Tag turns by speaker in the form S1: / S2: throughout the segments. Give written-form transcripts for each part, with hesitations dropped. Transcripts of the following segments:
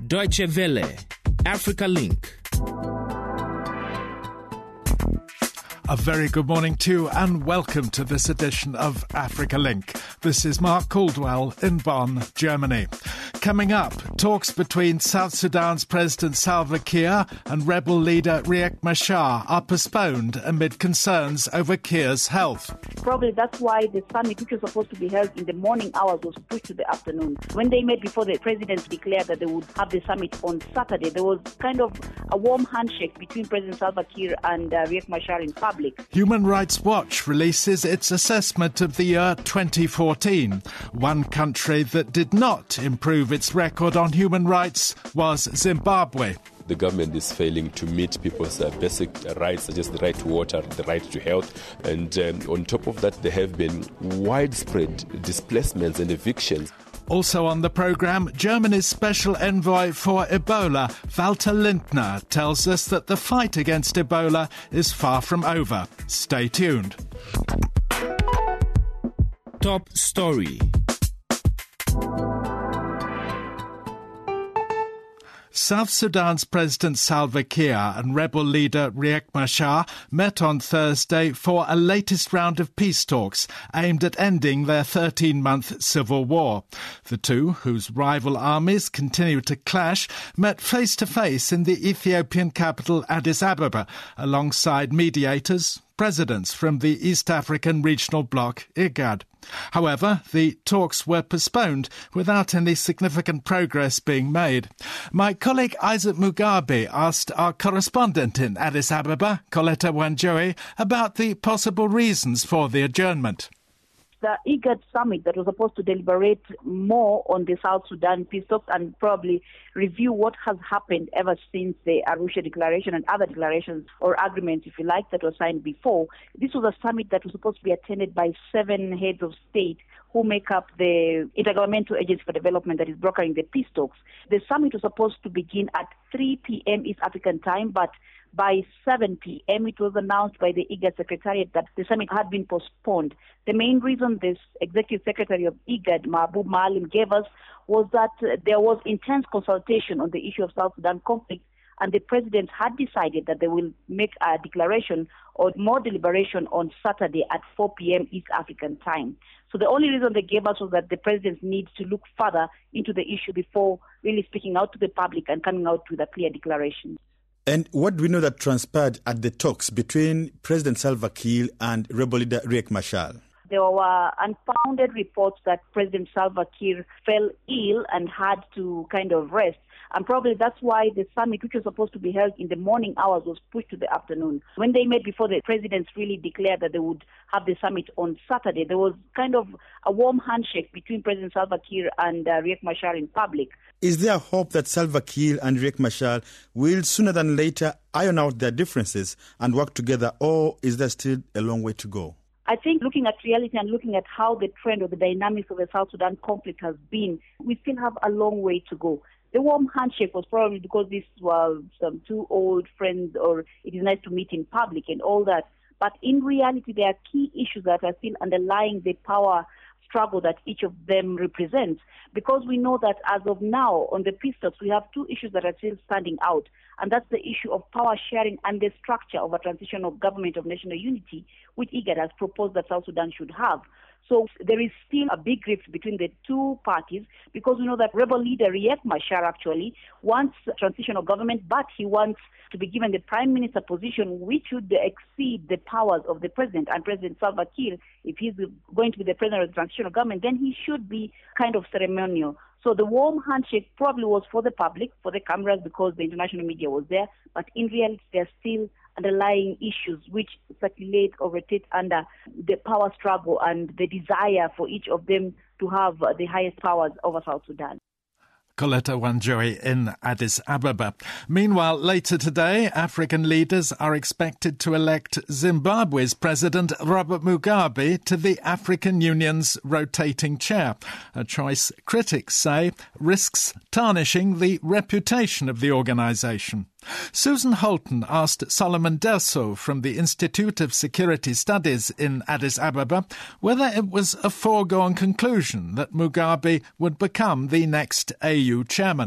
S1: Deutsche Welle, Africa Link.
S2: A very good morning to you and welcome to this edition of Africa Link. This is Mark Caldwell in Bonn, Germany. Coming up, talks between South Sudan's President Salva Kiir and rebel leader Riek Machar are postponed amid concerns over Kiir's health.
S3: Probably that's why the summit, which was supposed to be held in the morning hours, was pushed to the afternoon. When they met before the president declared that they would have the summit on Saturday, there was kind of a warm handshake between President Salva Kiir and Riek Machar in public.
S2: Human Rights Watch releases its assessment of the year 2014. One country that did not improve its record on human rights was Zimbabwe.
S4: The government is failing to meet people's basic rights, such as the right to water, the right to health. And on top of that, there have been widespread displacements and evictions.
S2: Also on the programme, Germany's Special Envoy for Ebola, Walter Lindner, tells us that the fight against Ebola is far from over. Stay tuned.
S1: Top story.
S2: South Sudan's President Salva Kiir and rebel leader Riek Machar met on Thursday for a latest round of peace talks aimed at ending their 13-month civil war. The two, whose rival armies continue to clash, met face-to-face in the Ethiopian capital Addis Ababa alongside mediators, presidents from the East African regional bloc, IGAD. However, the talks were postponed without any significant progress being made. My colleague Isaac Mugabe asked our correspondent in Addis Ababa, Coletta Wanjoe, about the possible reasons for the adjournment.
S3: The IGAD summit that was supposed to deliberate more on the South Sudan peace talks and probably review what has happened ever since the Arusha Declaration and other declarations or agreements, if you like, that were signed before. This was a summit that was supposed to be attended by 7 heads of state who make up the Intergovernmental Agency for Development that is brokering the peace talks. The summit was supposed to begin at 3 p.m. East African time, but by 7 p.m. it was announced by the IGAD Secretariat that the summit had been postponed. The main reason this Executive Secretary of IGAD, Mahbub Maalim, gave us was that there was intense consultation on the issue of South Sudan conflict, and the president had decided that they will make a declaration or more deliberation on Saturday at 4 p.m. East African time. So the only reason they gave us was that the president needs to look further into the issue before really speaking out to the public and coming out with a clear declaration.
S5: And what do we know that transpired at the talks between President Salva Kiir and rebel leader Riek Machar?
S3: There were unfounded reports that President Salva Kiir fell ill and had to kind of rest. And probably that's why the summit, which was supposed to be held in the morning hours, was pushed to the afternoon. When they met before the presidents really declared that they would have the summit on Saturday, there was kind of a warm handshake between President Salva Kiir and Riek Machar in public.
S5: Is there hope that Salva Kiir and Riek Machar will sooner than later iron out their differences and work together, or is there still a long way to go?
S3: I think looking at reality and looking at how the trend or the dynamics of the South Sudan conflict has been, we still have a long way to go. The warm handshake was probably because these were some two old friends, or it is nice to meet in public and all that. But in reality, there are key issues that are still underlying the power struggle that each of them represents. Because we know that as of now, on the peace talks, we have 2 issues that are still standing out. And that's the issue of power sharing and the structure of a transitional government of national unity, which IGAD has proposed that South Sudan should have. So there is still a big rift between the 2 parties, because we know that rebel leader Riek Machar actually wants a transitional government, but he wants to be given the prime minister position, which would exceed the powers of the president. And President Salva Kiir, if he's going to be the president of the transitional government, then he should be kind of ceremonial. So the warm handshake probably was for the public, for the cameras, because the international media was there. But in reality, there are still underlying issues which circulate or rotate under the power struggle and the desire for each of them to have the highest powers over South Sudan.
S2: Coletta Wanjoe in Addis Ababa. Meanwhile, later today, African leaders are expected to elect Zimbabwe's President Robert Mugabe to the African Union's rotating chair, a choice critics say risks tarnishing the reputation of the organisation. Susan Holton asked Solomon Derso from the Institute of Security Studies in Addis Ababa whether it was a foregone conclusion that Mugabe would become the next AU chairman.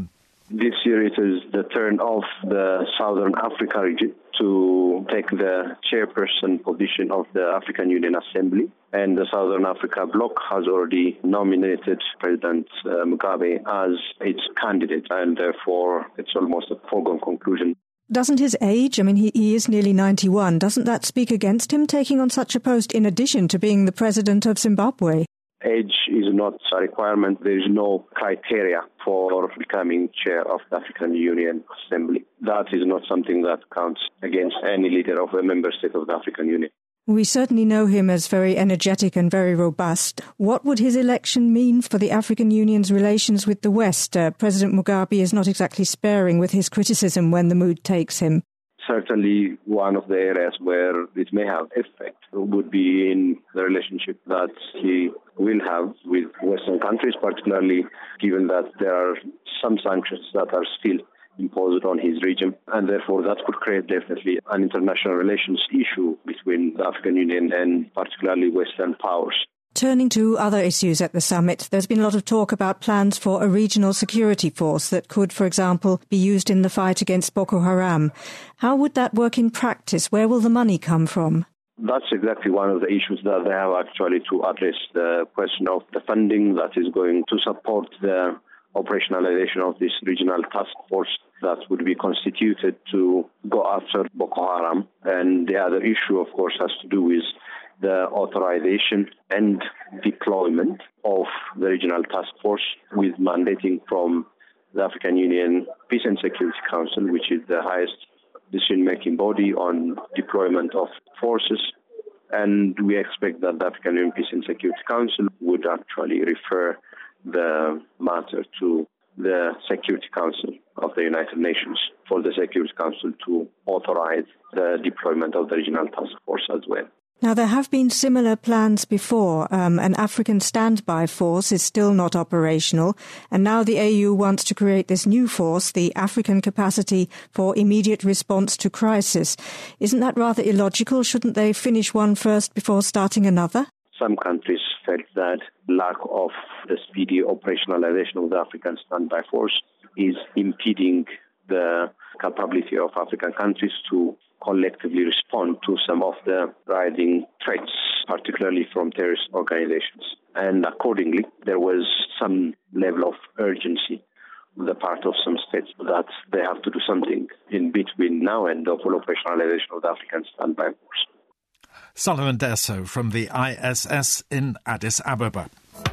S6: This year it is the turn of the Southern Africa region to take the chairperson position of the African Union Assembly. And the Southern Africa bloc has already nominated President Mugabe as its candidate, and therefore it's almost a foregone conclusion.
S7: Doesn't his age, he is nearly 91, doesn't that speak against him taking on such a post in addition to being the president of Zimbabwe?
S6: Age is not a requirement. There is no criteria for becoming chair of the African Union Assembly. That is not something that counts against any leader of a member state of the African Union.
S7: We certainly know him as very energetic and very robust. What would his election mean for the African Union's relations with the West? President Mugabe is not exactly sparing with his criticism when the mood takes him.
S6: Certainly one of the areas where it may have effect would be in the relationship that he will have with Western countries, particularly given that there are some sanctions that are still imposed on his region, and therefore that could create definitely an international relations issue between the African Union and particularly Western powers.
S7: Turning to other issues at the summit, there's been a lot of talk about plans for a regional security force that could, for example, be used in the fight against Boko Haram. How would that work in practice? Where will the money come from?
S6: That's exactly one of the issues that they have actually to address, the question of the funding that is going to support the operationalization of this regional task force that would be constituted to go after Boko Haram. And the other issue, of course, has to do with the authorization and deployment of the regional task force, with mandating from the African Union Peace and Security Council, which is the highest decision-making body on deployment of forces. And we expect that the African Union Peace and Security Council would actually refer the matter to the Security Council of the United Nations for the Security Council to authorize the deployment of the regional task force as well.
S7: Now, there have been similar plans before. An African standby force is still not operational, and now the AU wants to create this new force, the African Capacity for Immediate Response to Crisis. Isn't that rather illogical? Shouldn't they finish one first before starting another?
S6: Some countries felt that lack of the speedy operationalization of the African standby force is impeding the capability of African countries to collectively respond to some of the rising threats, particularly from terrorist organizations. And accordingly, there was some level of urgency on the part of some states that they have to do something in between now and the full operationalization of the African standby force.
S2: Solomon Desso from the ISS in Addis Ababa.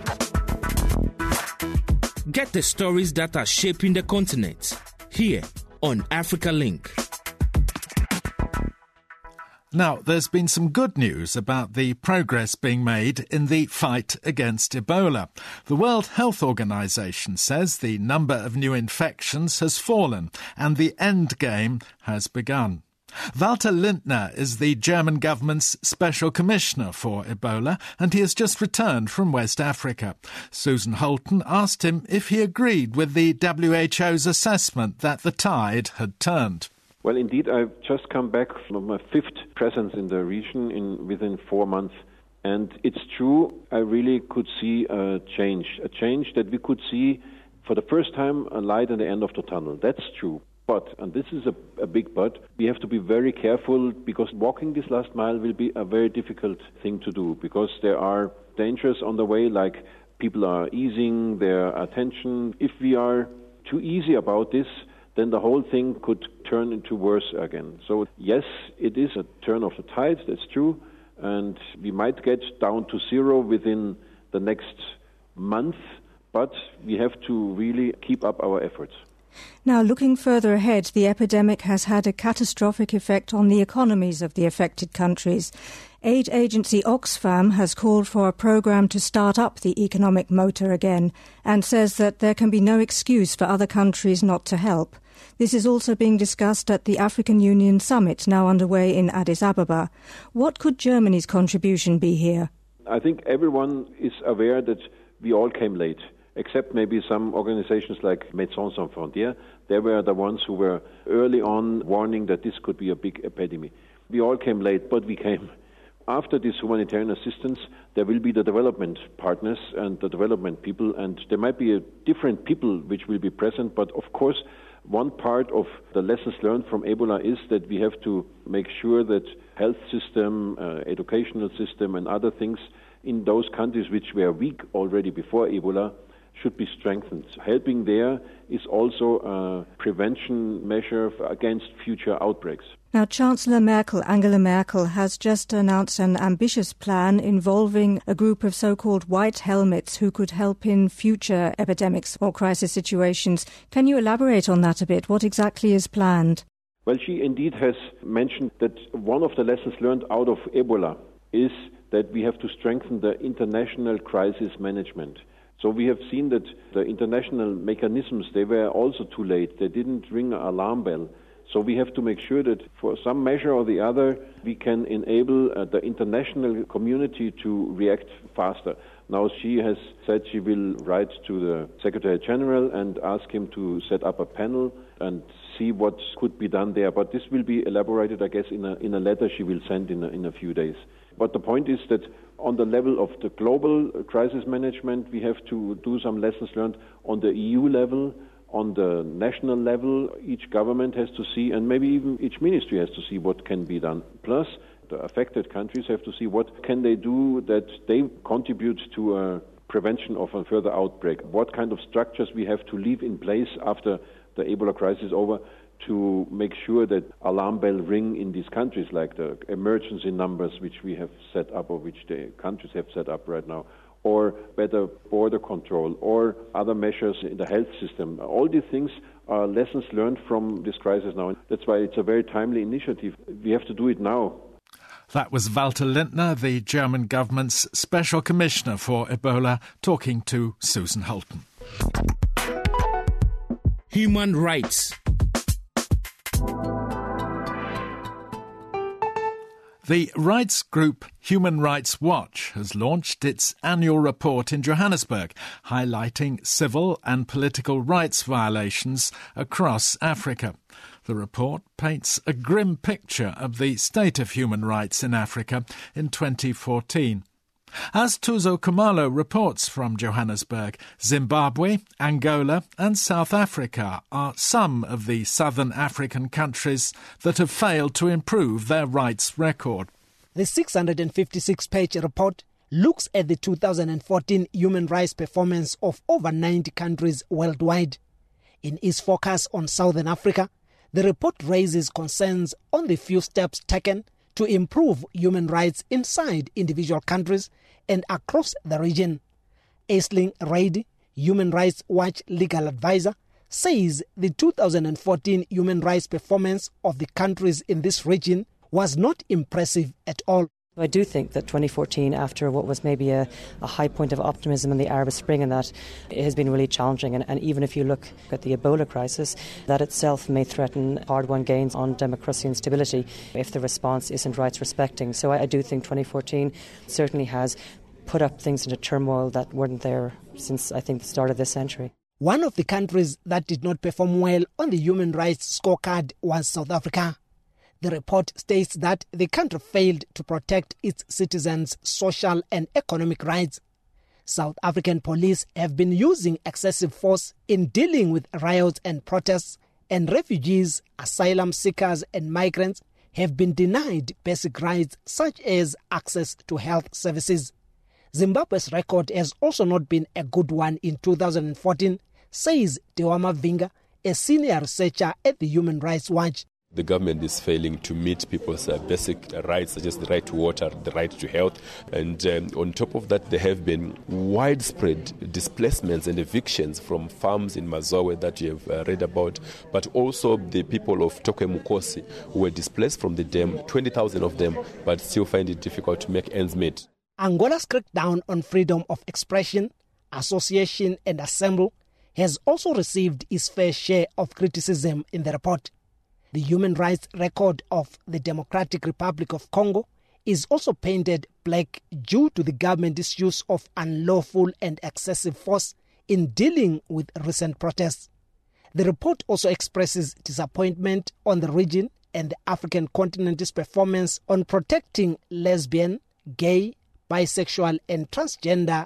S1: Get the stories that are shaping the continent here on Africa Link.
S2: Now, there's been some good news about the progress being made in the fight against Ebola. The World Health Organization says the number of new infections has fallen and the end game has begun. Walter Lindner is the German government's Special Commissioner for Ebola, and he has just returned from West Africa. Susan Holton asked him if he agreed with the WHO's assessment that the tide had turned.
S8: Well, indeed, I've just come back from my fifth presence in the region within 4 months. And it's true, I really could see a change that we could see for the first time a light at the end of the tunnel. That's true. But, and this is a big but, we have to be very careful because walking this last mile will be a very difficult thing to do because there are dangers on the way, like people are easing their attention. If we are too easy about this, then the whole thing could turn into worse again. So yes, it is a turn of the tide, that's true, and we might get down to zero within the next month, but we have to really keep up our efforts.
S7: Now, looking further ahead, the epidemic has had a catastrophic effect on the economies of the affected countries. Aid agency Oxfam has called for a programme to start up the economic motor again and says that there can be no excuse for other countries not to help. This is also being discussed at the African Union Summit now underway in Addis Ababa. What could Germany's contribution be here?
S8: I think everyone is aware that we all came late, except maybe some organizations like Médecins Sans Frontières. They were the ones who were early on warning that this could be a big epidemic. We all came late, but we came after this humanitarian assistance, there will be the development partners and the development people, and there might be different people which will be present, but of course, one part of the lessons learned from Ebola is that we have to make sure that health system, educational system, and other things in those countries which were weak already before Ebola should be strengthened. Helping there is also a prevention measure against future outbreaks.
S7: Now, Chancellor Merkel, Angela Merkel, has just announced an ambitious plan involving a group of so-called white helmets who could help in future epidemics or crisis situations. Can you elaborate on that a bit? What exactly is planned?
S8: Well, she indeed has mentioned that one of the lessons learned out of Ebola is that we have to strengthen the international crisis management. So we have seen that the international mechanisms, they were also too late. They didn't ring an alarm bell. So we have to make sure that for some measure or the other, we can enable the international community to react faster. Now she has said she will write to the Secretary General and ask him to set up a panel and see what could be done there. But this will be elaborated, I guess, in a letter she will send in a few days. But the point is that on the level of the global crisis management, we have to do some lessons learned on the EU level. On the national level, each government has to see, and maybe even each ministry has to see what can be done. Plus, the affected countries have to see what can they do that they contribute to a prevention of a further outbreak. What kind of structures we have to leave in place after the Ebola crisis is over to make sure that alarm bell ring in these countries, like the emergency numbers which we have set up or which the countries have set up right now, or better border control, or other measures in the health system. All these things are lessons learned from this crisis now. That's why it's a very timely initiative. We have to do it now.
S2: That was Walter Lindner, the German government's Special Commissioner for Ebola, talking to Susan Holton.
S1: Human rights.
S2: The rights group Human Rights Watch has launched its annual report in Johannesburg, highlighting civil and political rights violations across Africa. The report paints a grim picture of the state of human rights in Africa in 2014. As Tuzo Kumalo reports from Johannesburg, Zimbabwe, Angola and South Africa are some of the southern African countries that have failed to improve their rights record.
S9: The 656-page report looks at the 2014 human rights performance of over 90 countries worldwide. In its focus on Southern Africa, the report raises concerns on the few steps taken to improve human rights inside individual countries and across the region. Aisling Reid, Human Rights Watch legal advisor, says the 2014 human rights performance of the countries in this region was not impressive at all.
S10: I do think that 2014, after what was maybe a high point of optimism in the Arab Spring, and that it has been really challenging. And even if you look at the Ebola crisis, that itself may threaten hard-won gains on democracy and stability if the response isn't rights respecting. So I do think 2014 certainly has put up things into turmoil that weren't there since, I think, the start of this century.
S9: One of the countries that did not perform well on the human rights scorecard was South Africa. The report states that the country failed to protect its citizens' social and economic rights. South African police have been using excessive force in dealing with riots and protests, and refugees, asylum seekers and migrants have been denied basic rights such as access to health services. Zimbabwe's record has also not been a good one in 2014, says Dewama Vinga, a senior researcher at the Human Rights Watch.
S4: The government is failing to meet people's basic rights, such as the right to water, the right to health. And on top of that, there have been widespread displacements and evictions from farms in Mazowe that you have read about, but also the people of Tokwe-Mukosi who were displaced from the dam, 20,000 of them, but still find it difficult to make ends meet.
S9: Angola's crackdown on freedom of expression, association and assembly has also received its fair share of criticism in the report. The human rights record of the Democratic Republic of Congo is also painted black due to the government's use of unlawful and excessive force in dealing with recent protests. The report also expresses disappointment on the region and the African continent's performance on protecting lesbian, gay, bisexual and transgender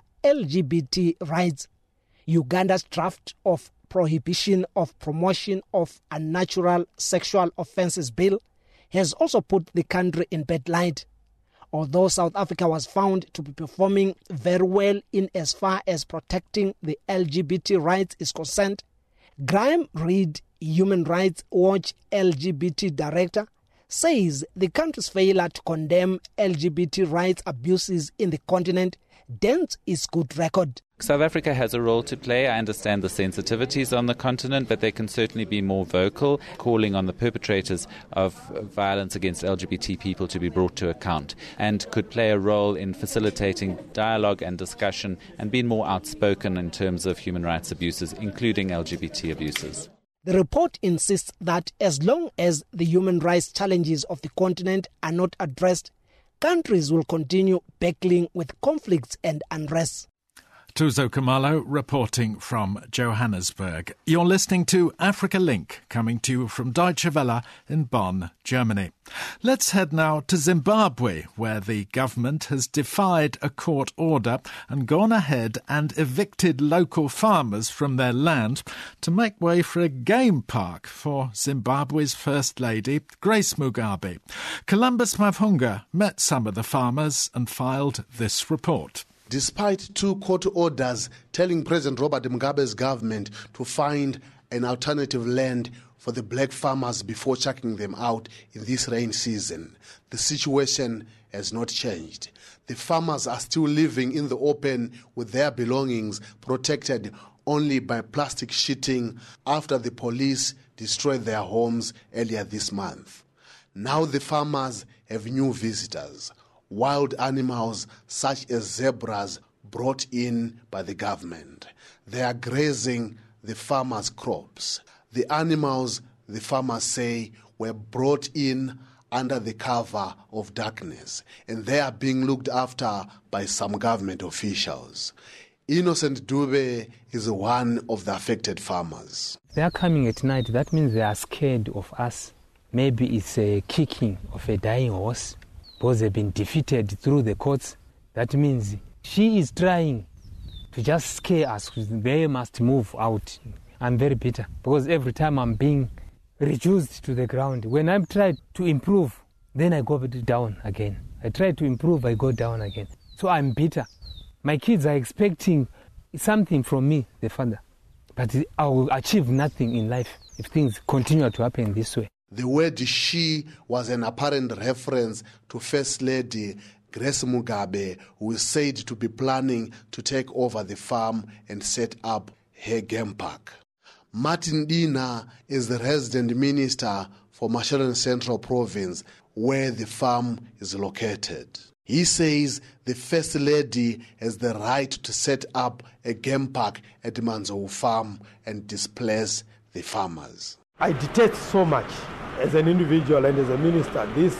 S9: LGBT rights. Uganda's draft of Prohibition of Promotion of Unnatural Sexual Offences Bill has also put the country in bad light. Although South Africa was found to be performing very well in as far as protecting the LGBT rights is concerned, Graham Reed, Human Rights Watch LGBT Director, says the country's failure to condemn LGBT rights abuses in the continent dents its good record.
S11: South Africa has a role to play. I understand the sensitivities on the continent, but they can certainly be more vocal, calling on the perpetrators of violence against LGBT people to be brought to account, and could play a role in facilitating dialogue and discussion and being more outspoken in terms of human rights abuses, including LGBT abuses.
S9: The report insists that as long as the human rights challenges of the continent are not addressed, countries will continue battling with conflicts and unrest.
S2: Tuzo Kumalo reporting from Johannesburg. You're listening to Africa Link, coming to you from Deutsche Welle in Bonn, Germany. Let's head now to Zimbabwe, where the government has defied a court order and gone ahead and evicted local farmers from their land to make way for a game park for Zimbabwe's First Lady, Grace Mugabe. Columbus Mavhunga met some of the farmers and filed this report.
S12: Despite two court orders telling President Robert Mugabe's government to find an alternative land for the black farmers before chucking them out in this rain season, the situation has not changed. The farmers are still living in the open with their belongings protected only by plastic sheeting after the police destroyed their homes earlier this month. Now the farmers have new visitors. Wild animals such as zebras brought in by the government. They are grazing the farmers' crops. The animals, the farmers say, were brought in under the cover of darkness, and they are being looked after by some government officials. Innocent Dube is one of the affected farmers.
S13: They are coming at night. That means they are scared of us. Maybe it's a kicking of a dying horse, because they've been defeated through the courts. That means she is trying to just scare us. They must move out. I'm very bitter because every time I'm being reduced to the ground. When I try to improve, then I go down again. I try to improve, I go down again. So I'm bitter. My kids are expecting something from me, the father. But I will achieve nothing in life if things continue to happen this way.
S12: The word she was an apparent reference to First Lady Grace Mugabe, who is said to be planning to take over the farm and set up her game park. Martin Dina is the resident minister for Mashonaland Central Province, where the farm is located. He says the First Lady has the right to set up a game park at Manzou Farm and displace the farmers.
S14: I detest so much as an individual and as a minister this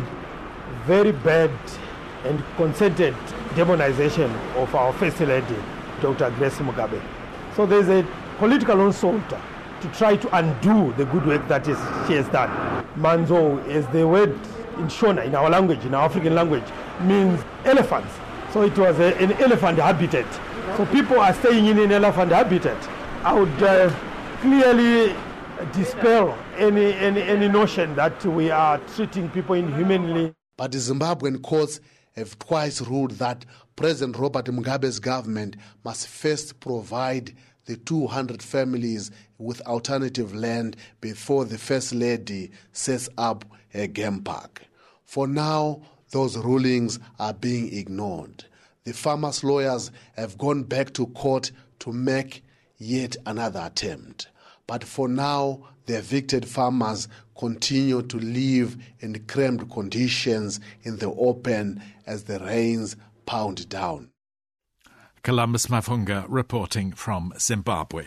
S14: very bad and concerted demonization of our First Lady, Dr. Grace Mugabe. So there's a political assault to try to undo the good work that she has done. Manzo, as the word in Shona, in our language, in our African language, means elephants. So it was an elephant habitat. So people are staying in an elephant habitat. I would clearly dispel any notion that we are treating people inhumanely.
S12: But the Zimbabwean courts have twice ruled that President Robert Mugabe's government must first provide the 200 families with alternative land before the First Lady sets up a game park. For now, those rulings are being ignored. The farmers' lawyers have gone back to court to make yet another attempt. But for now, the evicted farmers continue to live in cramped conditions in the open as the rains pound down.
S2: Columbus Mavhunga reporting from Zimbabwe.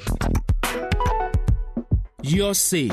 S1: Your say.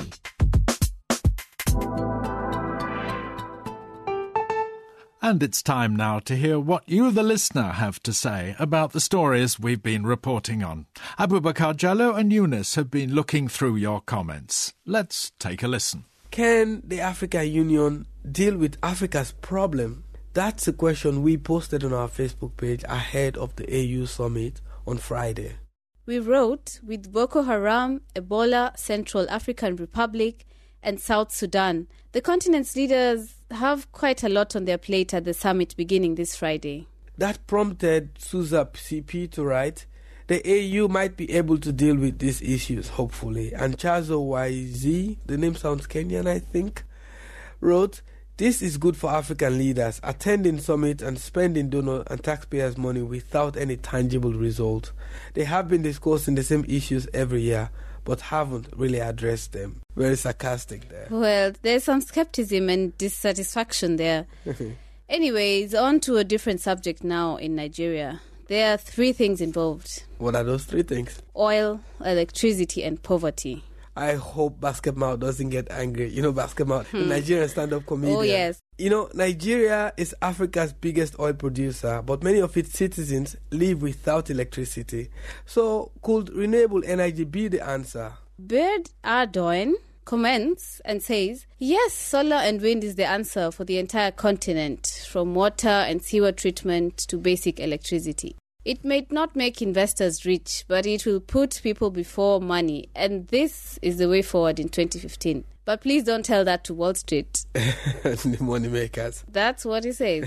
S2: And it's time now to hear what you, the listener, have to say about the stories we've been reporting on. Abubakar Jallo and Eunice have been looking through your comments. Let's take a listen.
S15: Can the African Union deal with Africa's problem? That's a question we posted on our Facebook page ahead of the AU summit on Friday.
S16: We wrote, with Boko Haram, Ebola, Central African Republic, and South Sudan, the continent's leaders have quite a lot on their plate at the summit beginning this Friday.
S15: That prompted Suza CP to write, the AU might be able to deal with these issues, hopefully. And Chazo YZ, the name sounds Kenyan, I think, wrote, this is good for African leaders, attending summit and spending donor and taxpayers' money without any tangible result. They have been discussing the same issues every year, but haven't really addressed them. Very sarcastic there.
S16: Well, there's some skepticism and dissatisfaction there. Anyways, on to a different subject now in Nigeria. There are 3 things involved.
S15: What are those 3 things?
S16: Oil, electricity, and poverty.
S15: I hope Basketmouth doesn't get angry. You know Basketmouth, the Nigerian stand-up comedian.
S16: Oh, yes.
S15: You know, Nigeria is Africa's biggest oil producer, but many of its citizens live without electricity. So, could renewable energy be the answer?
S16: Bird Ardoin comments and says, yes, solar and wind is the answer for the entire continent, from water and sewer treatment to basic electricity. It may not make investors rich, but it will put people before money, and this is the way forward in 2015. But please don't tell that to Wall Street.
S15: The money makers.
S16: That's what he says.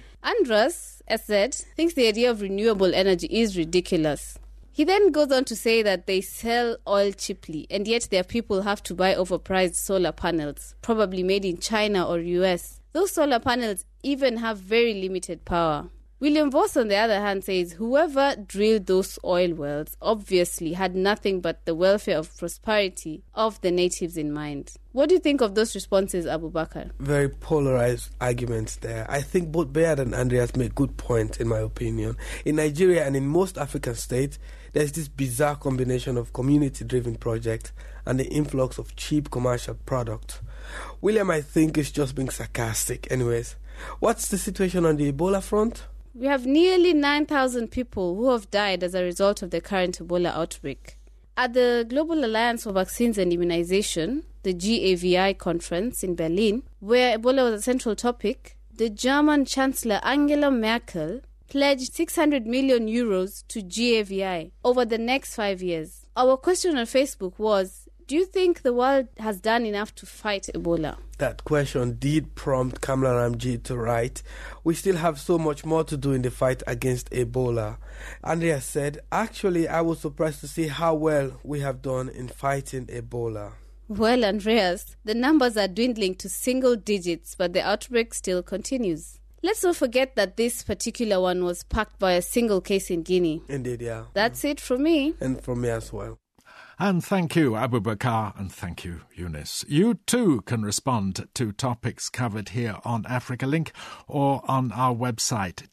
S16: Andras, as said, thinks the idea of renewable energy is ridiculous. He then goes on to say that they sell oil cheaply, and yet their people have to buy overpriced solar panels, probably made in China or US. Those solar panels even have very limited power. William Voss, on the other hand, says whoever drilled those oil wells obviously had nothing but the welfare of prosperity of the natives in mind. What do you think of those responses, Abu Bakr?
S15: Very polarized arguments there. I think both Bayard and Andreas make good points, in my opinion. In Nigeria and in most African states, there's this bizarre combination of community-driven projects and the influx of cheap commercial products. William, I think, is just being sarcastic. Anyways, what's the situation on the Ebola front?
S16: We have nearly 9,000 people who have died as a result of the current Ebola outbreak. At the Global Alliance for Vaccines and Immunization, the GAVI conference in Berlin, where Ebola was a central topic, the German Chancellor Angela Merkel pledged 600 million euros to GAVI over the next 5 years. Our question on Facebook was, do you think the world has done enough to fight Ebola?
S15: That question did prompt Kamla Ramji to write, we still have so much more to do in the fight against Ebola. Andrea said, actually, I was surprised to see how well we have done in fighting Ebola.
S16: Well, Andreas, the numbers are dwindling to single digits, but the outbreak still continues. Let's not forget that this particular one was sparked by a single case in Guinea.
S15: Indeed, yeah.
S16: That's it from me.
S15: And from me as well.
S2: And thank you, Abu Bakr, and thank you, Eunice. You too can respond to topics covered here on Africa Link or on our website,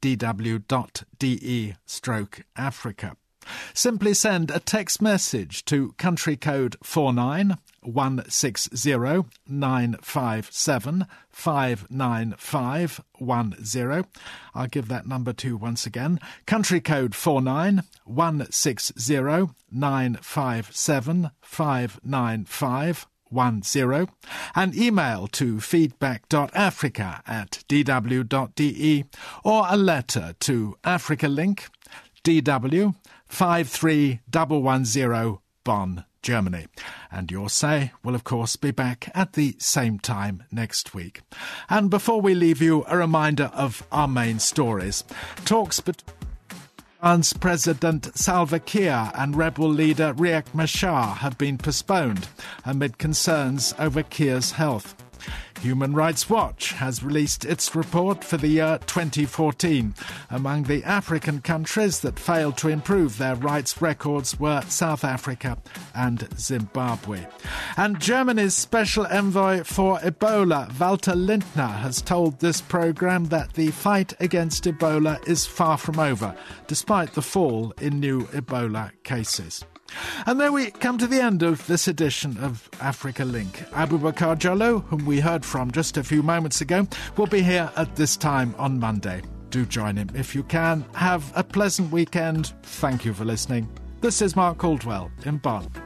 S2: dw.de/Africa. Simply send a text message to country code 49160957 59510. I'll give that number to you once again. Country code 49160957 59510. And email to feedback.africa@dw.de or a letter to Africa Link, DW 53110 Bonn, Germany. And your say will, of course, be back at the same time next week. And before we leave you, a reminder of our main stories. Talks between Sudan's President Salva Kiir and rebel leader Riek Machar have been postponed amid concerns over Kiir's health. Human Rights Watch has released its report for the year 2014. Among the African countries that failed to improve their rights records were South Africa and Zimbabwe. And Germany's Special Envoy for Ebola, Walter Lindner, has told this programme that the fight against Ebola is far from over, despite the fall in new Ebola cases. And there we come to the end of this edition of Africa Link. Abu Bakr Jallow, whom we heard from just a few moments ago, will be here at this time on Monday. Do join him if you can. Have a pleasant weekend. Thank you for listening. This is Mark Caldwell in Bonn.